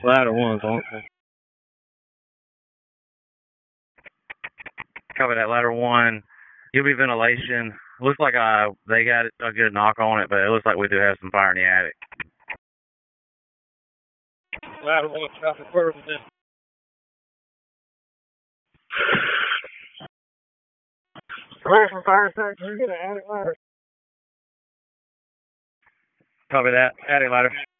Ladder one's on. Copy that. Ladder one. UV ventilation. Looks like they got a good knock on it, but it looks like we do have some fire in the attic. Ladder one. Copy. Where was this? Where's the fire section? Get an attic ladder. Copy that. Attic ladder.